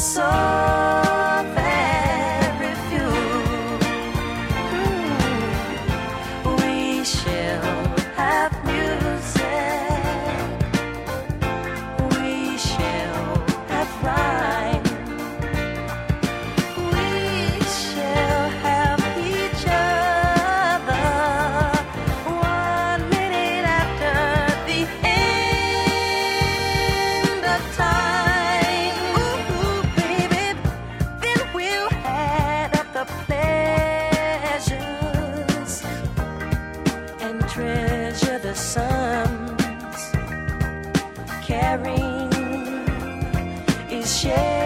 so very few. We shall have music, we shall have rhyme, we shall have each other 1 minute after the end of time. Ooh, baby, then we'll add up the pleasures and treasure the sums. Caring is sharing.